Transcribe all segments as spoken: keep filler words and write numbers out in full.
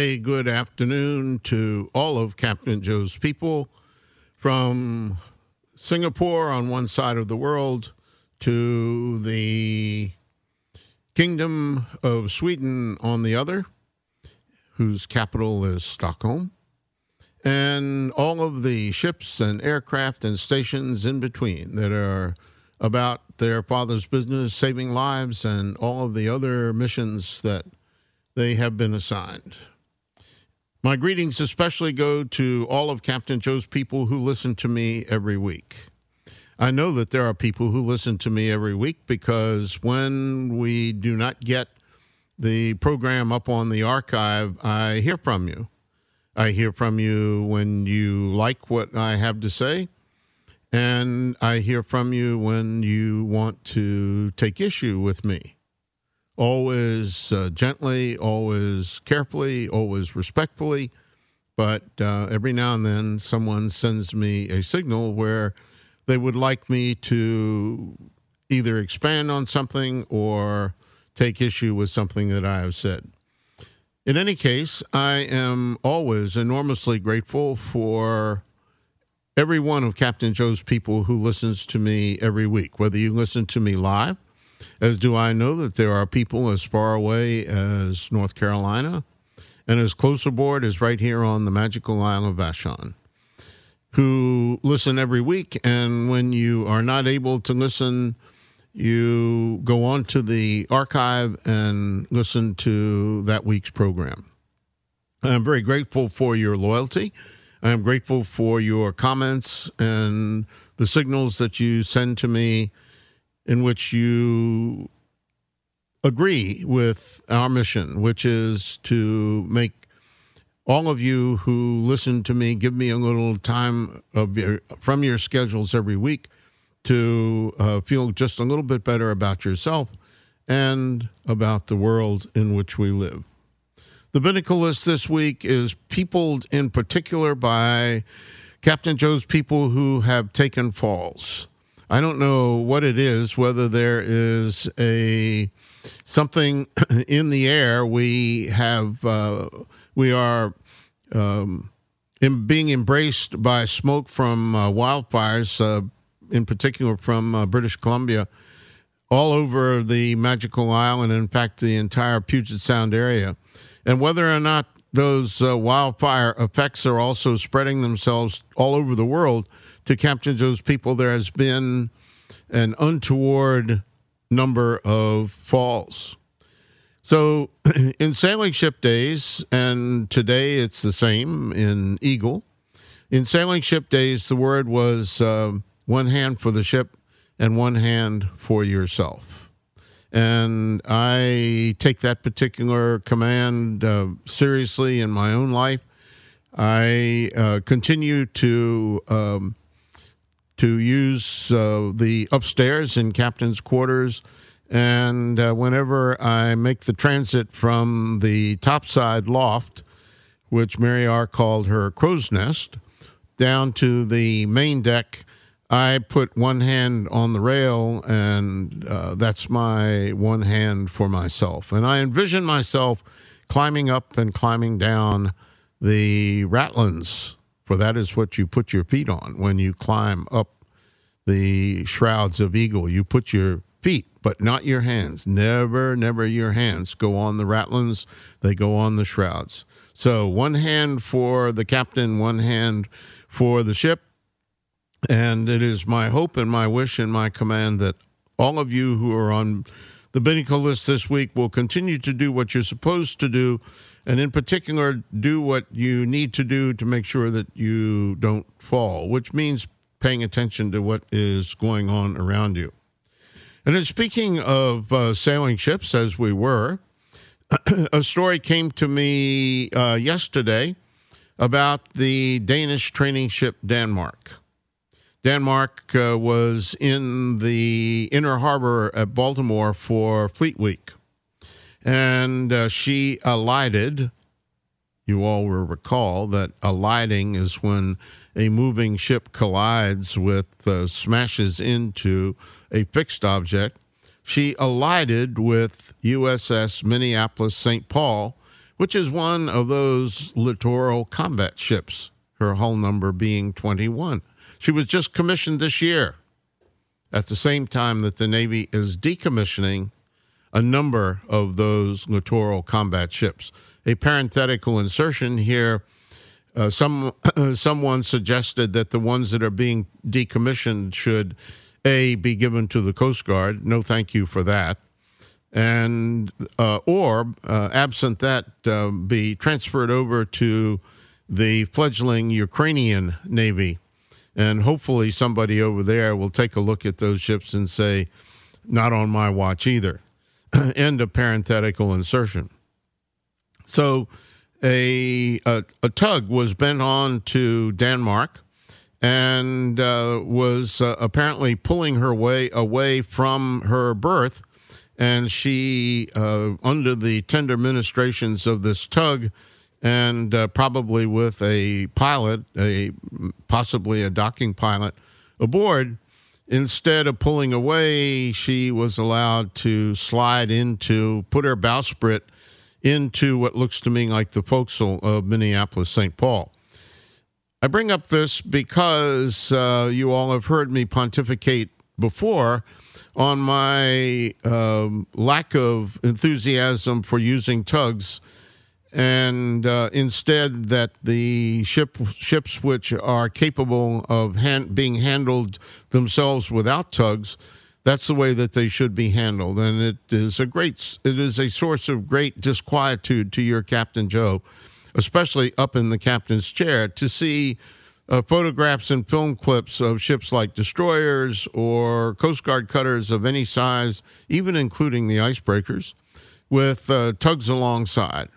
say good afternoon to all of Captain Joe's people from Singapore on one side of the world to the Kingdom of Sweden on the other, whose capital is Stockholm, and all of the ships and aircraft and stations in between that are about their father's business, saving lives, and all of the other missions that they have been assigned. My greetings especially go to all of Captain Joe's people who listen to me every week. I know that there are people who listen to me every week because when we do not get the program up on the archive, I hear from you. I hear from you when you like what I have to say, and I hear from you when you want to take issue with me. Always uh, gently, always carefully, always respectfully, but uh, every now and then someone sends me a signal where they would like me to either expand on something or take issue with something that I have said. In any case, I am always enormously grateful for every one of Captain Joe's people who listens to me every week, whether you listen to me live, as do I know that there are people as far away as North Carolina and as close aboard as right here on the magical Isle of Vashon, who listen every week. And when you are not able to listen, you go on to the archive and listen to that week's program. I'm very grateful for your loyalty. I'm grateful for your comments and the signals that you send to me in which you agree with our mission, which is to make all of you who listen to me give me a little time of your, from your schedules every week to uh, feel just a little bit better about yourself and about the world in which we live. The Binnacle list this week is peopled in particular by Captain Joe's people who have taken falls. I don't know what it is, whether there is a something in the air. We have, uh, we are um, in being embraced by smoke from uh, wildfires, uh, in particular from uh, British Columbia, all over the magical isle and, in fact, the entire Puget Sound area. And whether or not those uh, wildfire effects are also spreading themselves all over the world, to Captain Joe's people, there has been an untoward number of falls. So in sailing ship days, and today it's the same in Eagle, in sailing ship days, the word was uh, one hand for the ship and one hand for yourself. And I take that particular command uh, seriously in my own life. I uh, continue to um, to use uh, the upstairs in captain's quarters, and uh, whenever I make the transit from the topside loft, which Mary R. called her crow's nest, down to the main deck, I put one hand on the rail, and uh, that's my one hand for myself. And I envision myself climbing up and climbing down the ratlins, for that is what you put your feet on when you climb up the shrouds of Eagle. You put your feet, but not your hands. Never, never your hands go on the ratlins. They go on the shrouds. So one hand for the captain, one hand for the ship. And it is my hope and my wish and my command that all of you who are on the Binnacle list this week will continue to do what you're supposed to do, and in particular, do what you need to do to make sure that you don't fall, which means paying attention to what is going on around you. And then speaking of uh, sailing ships, as we were, a story came to me uh, yesterday about the Danish training ship Denmark. Denmark uh, was in the inner harbor at Baltimore for Fleet Week, and uh, she alighted. You all will recall that alighting is when a moving ship collides with, uh, smashes into a fixed object. She alighted with U S S Minneapolis Saint Paul, which is one of those littoral combat ships, her hull number being twenty-one. She was just commissioned this year, at the same time that the Navy is decommissioning a number of those littoral combat ships. A parenthetical insertion here, uh, some someone suggested that the ones that are being decommissioned should, A, be given to the Coast Guard. No thank you for that. And uh, or, uh, absent that, uh, be transferred over to the fledgling Ukrainian Navy. And hopefully somebody over there will take a look at those ships and say, not on my watch either. End of parenthetical insertion. So a, a, a tug was bent on to Denmark and uh, was uh, apparently pulling her way away from her berth. And she, uh, under the tender ministrations of this tug, and uh, probably with a pilot, a possibly a docking pilot aboard, instead of pulling away, she was allowed to slide into, put her bowsprit into what looks to me like the forecastle of Minneapolis Saint Paul. I bring up this because uh, you all have heard me pontificate before on my um, lack of enthusiasm for using tugs, and uh, instead that the ship ships which are capable of hand, being handled themselves without tugs, that's the way that they should be handled. And it is a great, it is a source of great disquietude to your Captain Joe, especially up in the captain's chair, to see uh, photographs and film clips of ships like destroyers or Coast Guard cutters of any size, even including the icebreakers, with uh, tugs alongside.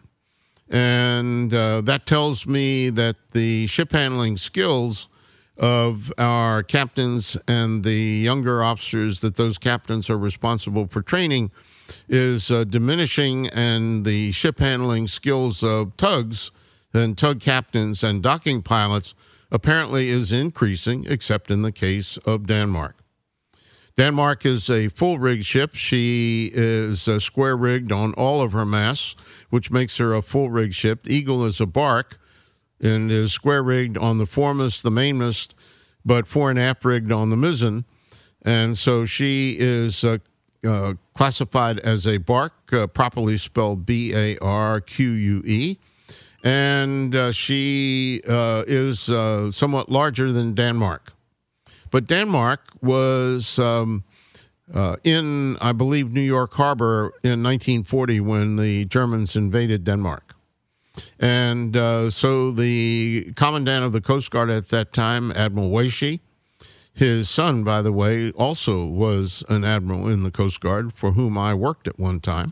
And uh, that tells me that the ship handling skills of our captains and the younger officers that those captains are responsible for training is uh, diminishing, and the ship handling skills of tugs and tug captains and docking pilots apparently is increasing, except in the case of Denmark. Denmark is a full-rigged ship. She is uh, square-rigged on all of her masts, which makes her a full-rigged ship. Eagle is a bark and is square-rigged on the foremast, the mainmast, but fore and aft-rigged on the mizzen. And so she is uh, uh, classified as a bark, uh, properly spelled B A R Q U E. And uh, she uh, is uh, somewhat larger than Denmark. But Denmark was um, uh, in, I believe, New York Harbor in nineteen forty when the Germans invaded Denmark. And uh, so the commandant of the Coast Guard at that time, Admiral Weische, his son, by the way, also was an admiral in the Coast Guard, for whom I worked at one time.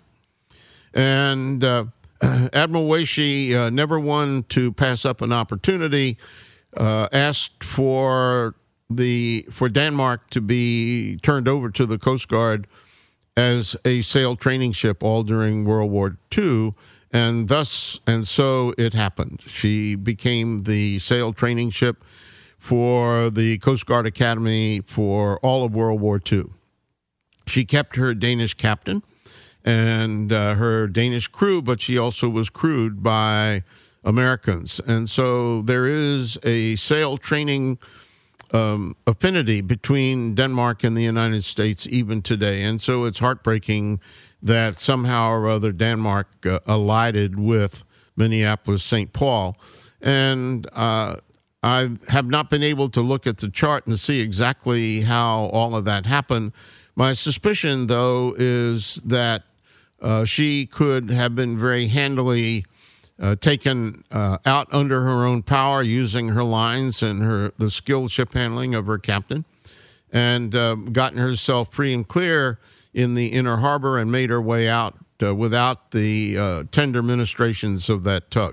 And uh, Admiral Weische, uh, never one to pass up an opportunity, uh, asked for the for Denmark to be turned over to the Coast Guard as a sail training ship all during World War Two, and thus and so it happened. She became the sail training ship for the Coast Guard Academy for all of World War Two. She kept her Danish captain and uh, her Danish crew, but she also was crewed by Americans. And so there is a sail training um, affinity between Denmark and the United States even today. And so it's heartbreaking that somehow or other Denmark uh, collided with Minneapolis Saint Paul. And uh, I have not been able to look at the chart and see exactly how all of that happened. My suspicion, though, is that uh, she could have been very handily uh, taken uh, out under her own power using her lines and her the skilled ship handling of her captain, and uh, gotten herself free and clear in the inner harbor and made her way out uh, without the uh, tender ministrations of that tug.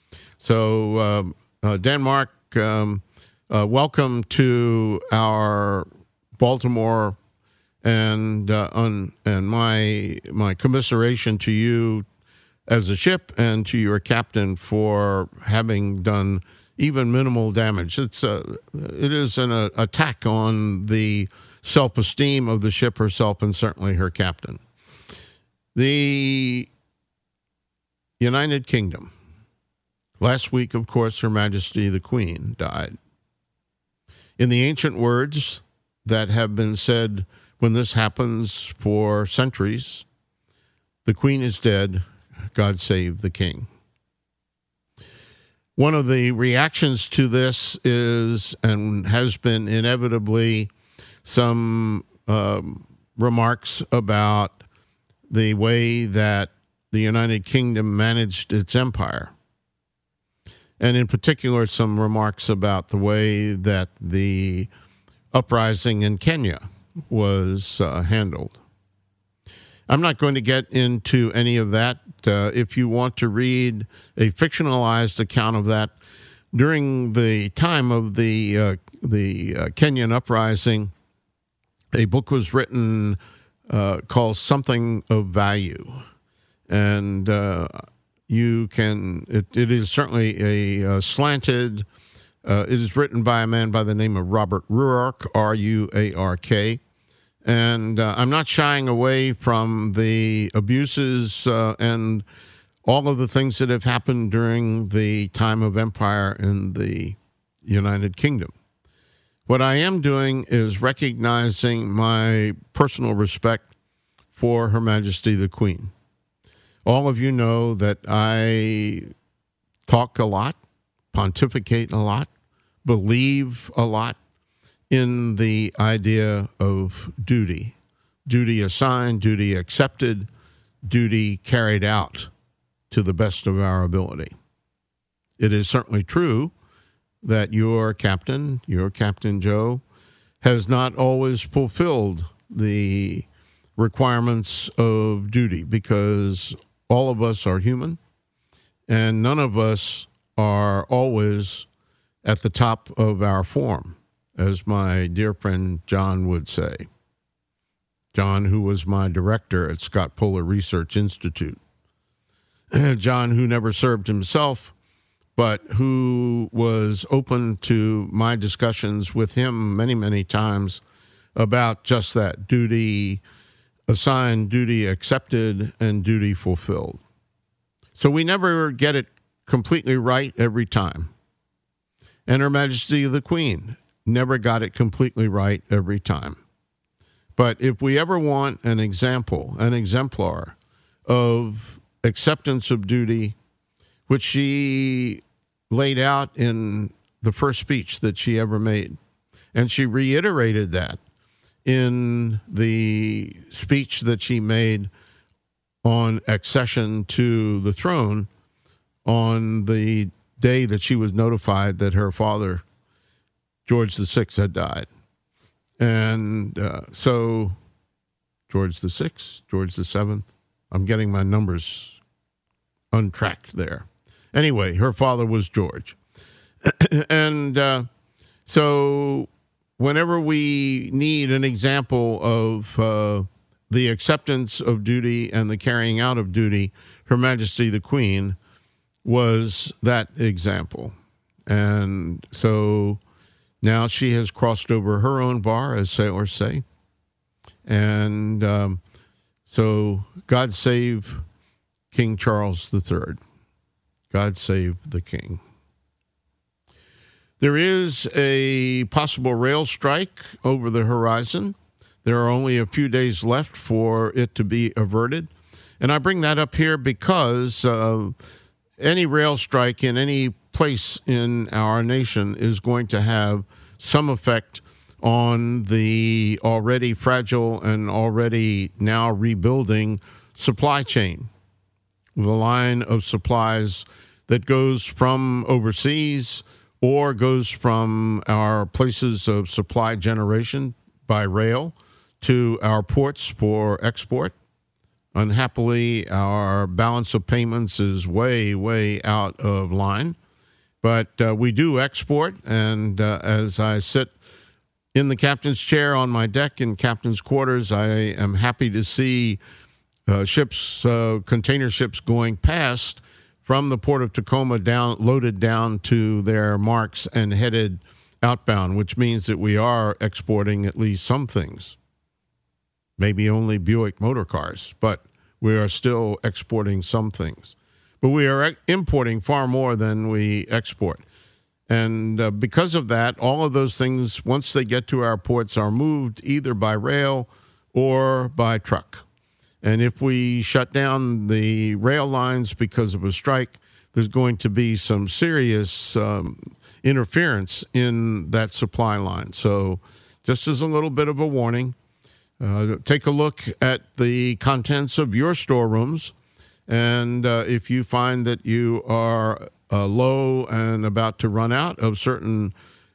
So uh, uh, Denmark, um, uh, welcome to our Baltimore, and uh, un, and my my commiseration to you as a ship and to your captain for having done even minimal damage. It's a, it is an uh, attack on the self-esteem of the ship herself and certainly her captain. The United Kingdom. Last week, of course, Her Majesty the Queen died. In the ancient words that have been said when this happens for centuries, the Queen is dead, God save the King. One of the reactions to this is, and has been inevitably, some um, remarks about the way that the United Kingdom managed its empire. And in particular, some remarks about the way that the uprising in Kenya was uh, handled. I'm not going to get into any of that. Uh, if you want to read a fictionalized account of that, during the time of the uh, the uh, Kenyan uprising, a book was written uh, called Something of Value. And uh, you can, it, it is certainly a, a slanted, uh, it is written by a man by the name of Robert Ruark, R U A R K. And uh, I'm not shying away from the abuses uh, and all of the things that have happened during the time of empire in the United Kingdom. What I am doing is recognizing my personal respect for Her Majesty the Queen. All of you know that I talk a lot, pontificate a lot, believe a lot in the idea of duty. Duty assigned, duty accepted, duty carried out to the best of our ability. It is certainly true that your captain, your Captain Joe, has not always fulfilled the requirements of duty, because all of us are human, and none of us are always at the top of our form, as my dear friend John would say. John, who was my director at Scott Polar Research Institute. John, who never served himself, but who was open to my discussions with him many, many times about just that: duty assigned, duty accepted, and duty fulfilled. So we never get it completely right every time. And Her Majesty the Queen never got it completely right every time. But if we ever want an example, an exemplar of acceptance of duty, which she laid out in the first speech that she ever made, and she reiterated that in the speech that she made on accession to the throne on the day that she was notified that her father, George the Sixth, had died. And uh, so George the Sixth, George the Seventh, I'm getting my numbers untracked there. Anyway, her father was George. and uh, so whenever we need an example of uh, the acceptance of duty and the carrying out of duty, Her Majesty the Queen was that example. And so now she has crossed over her own bar, as sailors say. And um, so God save King Charles the Third. God save the King. There is a possible rail strike over the horizon. There are only a few days left for it to be averted. And I bring that up here because uh, any rail strike in any place in our nation is going to have some effect on the already fragile and already now rebuilding supply chain. The line of supplies that goes from overseas or goes from our places of supply generation by rail to our ports for export. Unhappily, our balance of payments is way, way out of line. But uh, we do export, and uh, as I sit in the captain's chair on my deck in captain's quarters, I am happy to see uh, ships, uh, container ships going past from the port of Tacoma, down, loaded down to their marks and headed outbound, which means that we are exporting at least some things. Maybe only Buick motor cars, but we are still exporting some things. but we are importing far more than we export. And uh, because of that, all of those things, once they get to our ports, are moved either by rail or by truck. And if we shut down the rail lines because of a strike, there's going to be some serious um, interference in that supply line. So just as a little bit of a warning, uh, take a look at the contents of your storerooms. And uh, if you find that you are uh, low and about to run out of certain,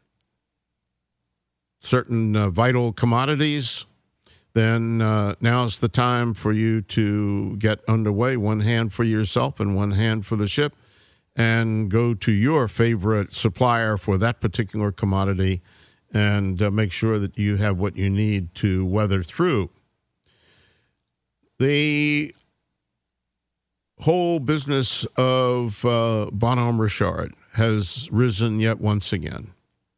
certain uh, vital commodities, then uh, now's the time for you to get underway. One hand for yourself and one hand for the ship, and go to your favorite supplier for that particular commodity and uh, make sure that you have what you need to weather through. The whole business of uh, Bonhomme Richard has risen yet once again.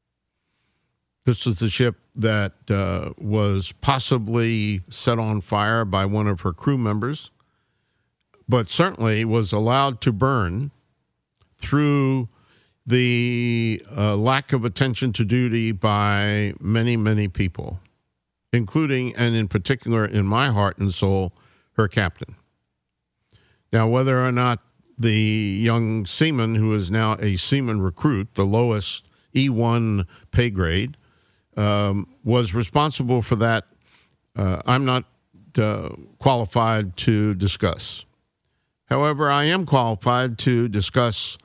This is the ship that uh, was possibly set on fire by one of her crew members, but certainly was allowed to burn through the uh, lack of attention to duty by many, many people, including, and in particular, in my heart and soul, her captain. Now, whether or not the young seaman, who is now a seaman recruit, the lowest E one pay grade, um, was responsible for that, uh, I'm not uh, qualified to discuss. However, I am qualified to discuss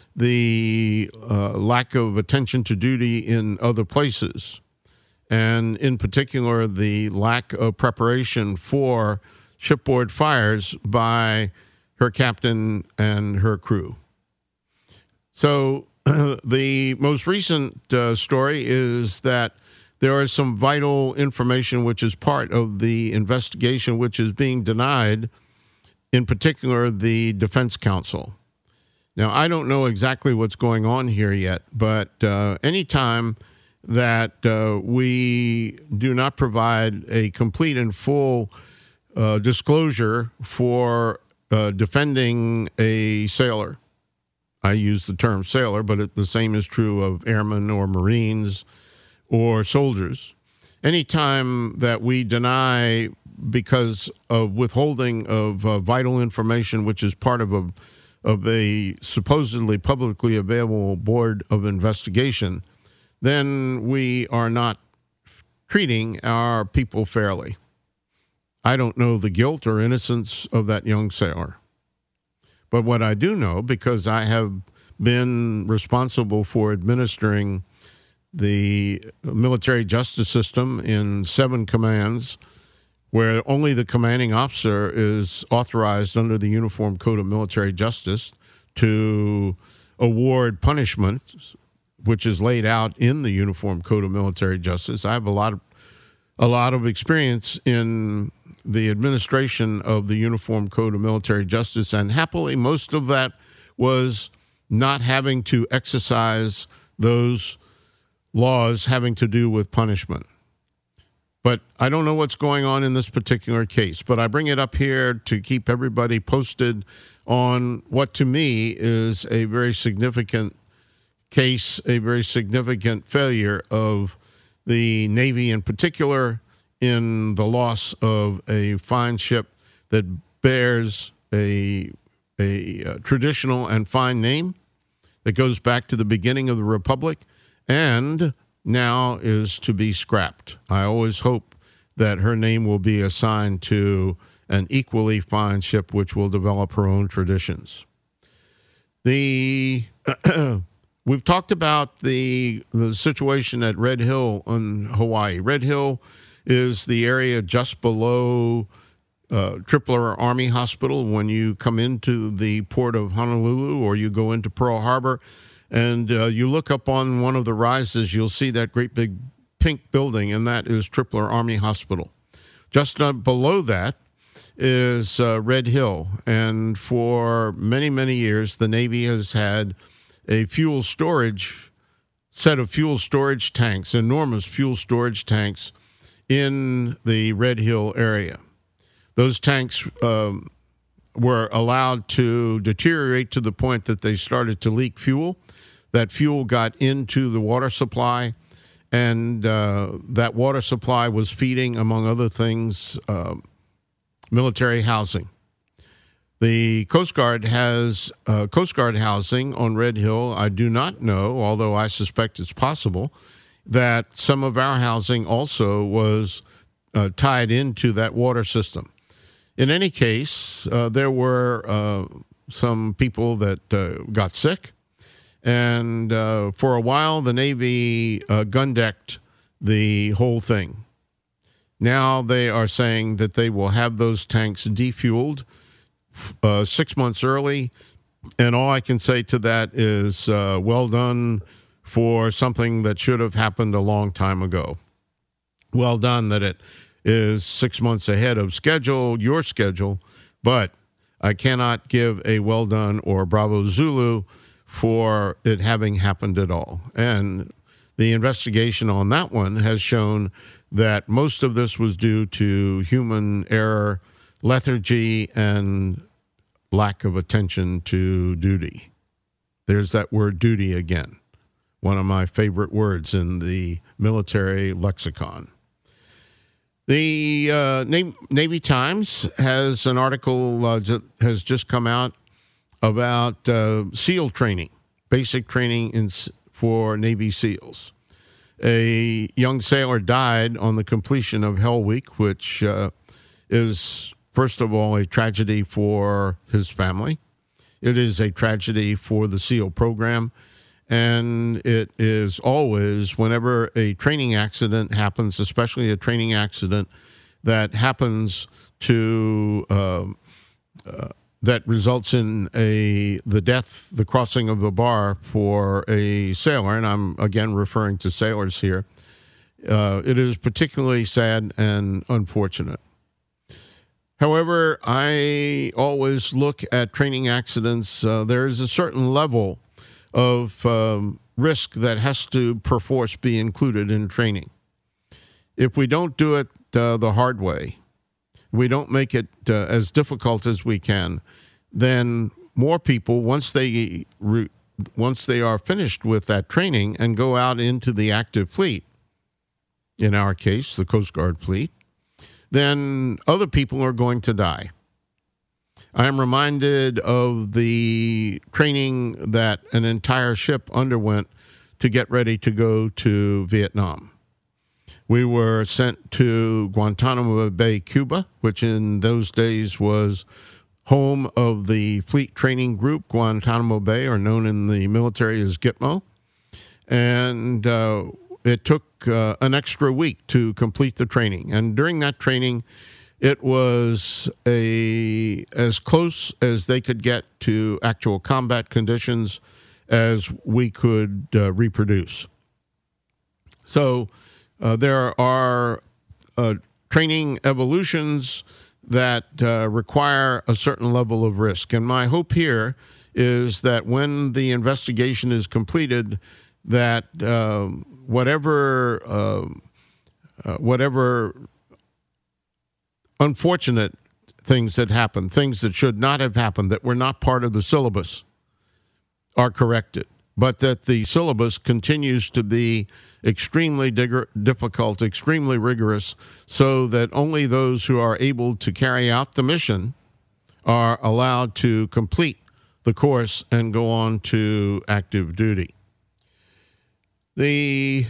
the uh, lack of attention to duty in other places, and in particular, the lack of preparation for shipboard fires by her captain and her crew. So the most recent uh, story is that there is some vital information which is part of the investigation which is being denied, in particular the Defense Council. Now, I don't know exactly what's going on here yet, but uh, anytime that uh, we do not provide a complete and full uh, disclosure for uh, defending a sailor, I use the term sailor, but it, the same is true of airmen or Marines or soldiers. Anytime that we deny because of withholding of uh, vital information, which is part of a of a supposedly publicly available board of investigation, then we are not treating our people fairly. I don't know the guilt or innocence of that young sailor. But what I do know, because I have been responsible for administering the military justice system in seven commands, where only the commanding officer is authorized under the Uniform Code of Military Justice to award punishment, which is laid out in the Uniform Code of Military Justice. I have a lot of a lot of experience in the administration of the Uniform Code of Military Justice, and happily, most of that was not having to exercise those laws having to do with punishment. But I don't know what's going on in this particular case, but I bring it up here to keep everybody posted on what to me is a very significant case, a very significant failure of the Navy in particular in the loss of a fine ship that bears a, a, a traditional and fine name that goes back to the beginning of the Republic and now is to be scrapped. I always hope that her name will be assigned to an equally fine ship which will develop her own traditions. The we've talked about the the situation at Red Hill in Hawaii. Red Hill is the area just below uh, Tripler Army Hospital when you come into the port of Honolulu or you go into Pearl Harbor. And uh, you look up on one of the rises, you'll see that great big pink building, and that is Tripler Army Hospital. Just uh, below that is uh, Red Hill. And for many, many years, the Navy has had a fuel storage, set of fuel storage tanks, enormous fuel storage tanks in the Red Hill area. Those tanks um, were allowed to deteriorate to the point that they started to leak fuel. That fuel got into the water supply, and uh, that water supply was feeding, among other things, uh, military housing. The Coast Guard has uh, Coast Guard housing on Red Hill. I do not know, although I suspect it's possible, that some of our housing also was uh, tied into that water system. In any case, uh, there were uh, some people that uh, got sick, and uh, for a while the Navy uh, gun-decked the whole thing. Now they are saying that they will have those tanks defueled uh, six months early, and all I can say to that is uh, well done for something that should have happened a long time ago. Well done that it is six months ahead of schedule, your schedule, but I cannot give a well done or bravo Zulu for it having happened at all. And the investigation on that one has shown that most of this was due to human error, lethargy, and lack of attention to duty. There's that word duty again, one of my favorite words in the military lexicon. The uh, Navy, Navy Times has an article uh, that has just come out about uh, SEAL training, basic training in, for Navy SEALs. A young sailor died on the completion of Hell Week, which uh, is, first of all, a tragedy for his family. It is a tragedy for the SEAL program. And it is always, whenever a training accident happens, especially a training accident that happens to, uh, uh, that results in a the death, the crossing of the bar for a sailor, and I'm again referring to sailors here, uh, it is particularly sad and unfortunate. However, I always look at training accidents. Uh, there is a certain level of um, risk that has to perforce be included in training. If we don't do it uh, the hard way, we don't make it uh, as difficult as we can, then more people, once they re- once they are finished with that training and go out into the active fleet, in our case, the Coast Guard fleet, then other people are going to die. I am reminded of the training that an entire ship underwent to get ready to go to Vietnam. We were sent to Guantanamo Bay, Cuba, which in those days was home of the Fleet Training Group, Guantanamo Bay, or known in the military as Gitmo. And uh, it took uh, an extra week to complete the training. And during that training, it was a as close as they could get to actual combat conditions as we could uh, reproduce. So uh, there are uh, training evolutions that uh, require a certain level of risk. And my hope here is that when the investigation is completed, that uh, whatever uh, uh, whatever unfortunate things that happened, things that should not have happened, that were not part of the syllabus, are corrected, but that the syllabus continues to be extremely dig- difficult, extremely rigorous, so that only those who are able to carry out the mission are allowed to complete the course and go on to active duty. The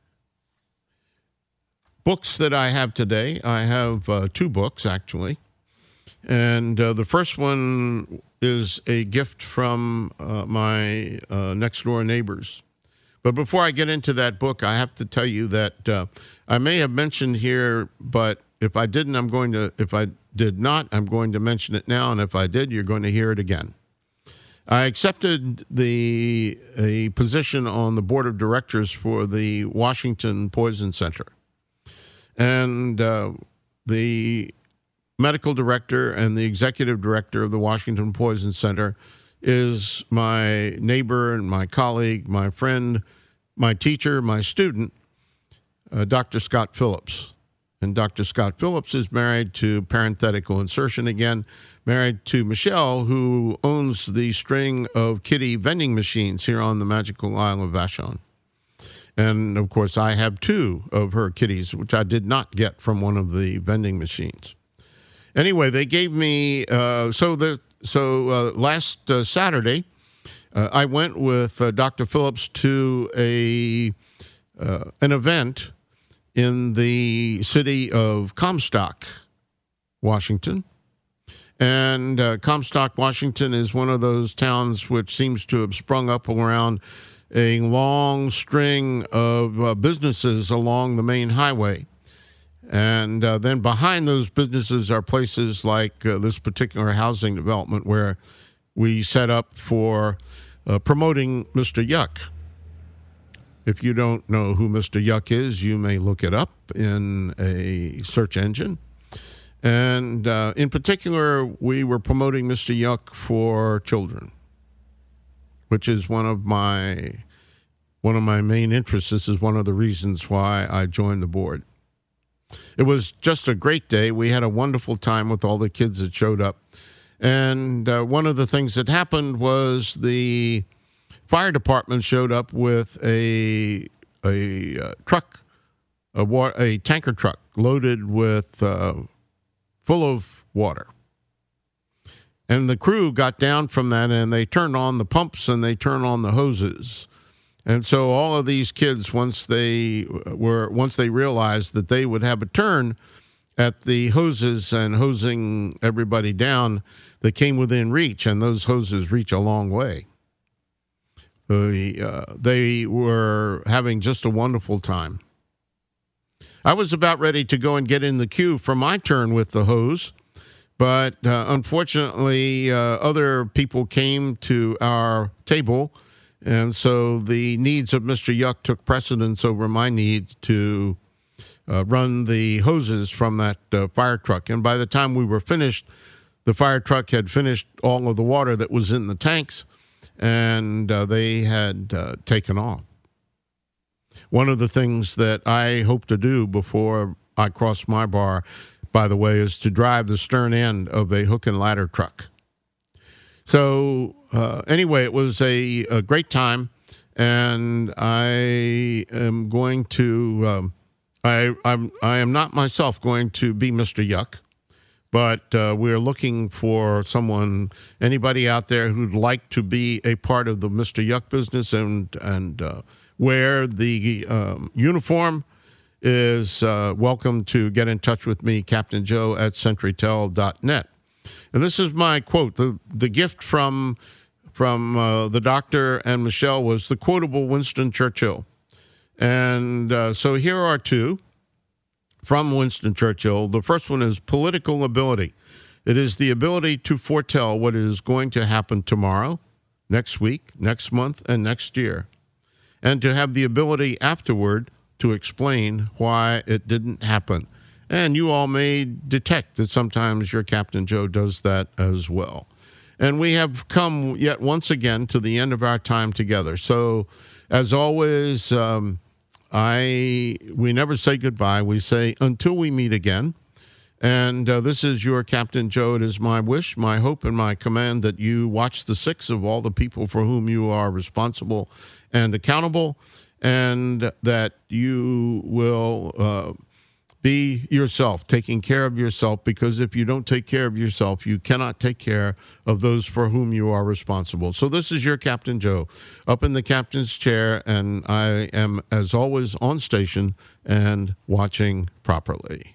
books that I have today, I have uh, two books, actually. And uh, the first one is a gift from uh, my uh, next-door neighbors. But before I get into that book, I have to tell you that uh, I may have mentioned here, but if I didn't, I'm going to, if I did not, I'm going to mention it now. And if I did, you're going to hear it again. I accepted the a position on the board of directors for the Washington Poison Center. And uh, the medical director and the executive director of the Washington Poison Center is my neighbor and my colleague, my friend, my teacher, my student, uh, Doctor Scott Phillips. And Doctor Scott Phillips is married to parenthetical insertion again, married to Michelle, who owns the string of kitty vending machines here on the magical Isle of Vashon. And, of course, I have two of her kitties, which I did not get from one of the vending machines. Anyway, they gave me, uh, so the so uh, last uh, Saturday, uh, I went with uh, Doctor Phillips to a uh, an event in the city of Comstock, Washington. And uh, Comstock, Washington is one of those towns which seems to have sprung up around a long string of uh, businesses along the main highway. And uh, then behind those businesses are places like uh, this particular housing development where we set up for uh, promoting Mister Yuck. If you don't know who Mister Yuck is, you may look it up in a search engine. And uh, in particular, we were promoting Mister Yuck for children, which is one of my one of my main interests. This is one of the reasons why I joined the board. It was just a great day. We had a wonderful time with all the kids that showed up. And uh, one of the things that happened was the fire department showed up with a a uh, truck, a, wa- a tanker truck loaded with uh, full of water. And the crew got down from that, and they turned on the pumps and they turned on the hoses. And so all of these kids, once they were, once they realized that they would have a turn at the hoses and hosing everybody down, they came within reach, and those hoses reach a long way. They, uh, they were having just a wonderful time. I was about ready to go and get in the queue for my turn with the hose, but uh, unfortunately, uh, other people came to our table, and so the needs of Mister Yuck took precedence over my need to uh, run the hoses from that uh, fire truck. And by the time we were finished, the fire truck had finished all of the water that was in the tanks, and uh, they had uh, taken off. One of the things that I hope to do before I cross my bar, by the way, is to drive the stern end of a hook and ladder truck. So uh, anyway, it was a, a great time, and I am going to, um, I, I'm, I am not myself going to be Mister Yuck, but uh, we're looking for someone, anybody out there who'd like to be a part of the Mister Yuck business and, and uh, wear the um, uniform is uh, welcome to get in touch with me, Captain Joe at Sentrytel dot net. And this is my quote. The, the gift from, from uh, the doctor and Michelle was the quotable Winston Churchill. And uh, so here are two from Winston Churchill. The first one is political ability. It is the ability to foretell what is going to happen tomorrow, next week, next month, and next year, and to have the ability afterward to explain why it didn't happen. And you all may detect that sometimes your Captain Joe does that as well. And we have come yet once again to the end of our time together. So, as always, um, I we never say goodbye. We say until we meet again. And uh, this is your Captain Joe. It is my wish, my hope, and my command that you watch the six of all the people for whom you are responsible and accountable, and that you will uh, be yourself, taking care of yourself, because if you don't take care of yourself, you cannot take care of those for whom you are responsible. So this is your Captain Joe up in the captain's chair, and I am, as always, on station and watching properly.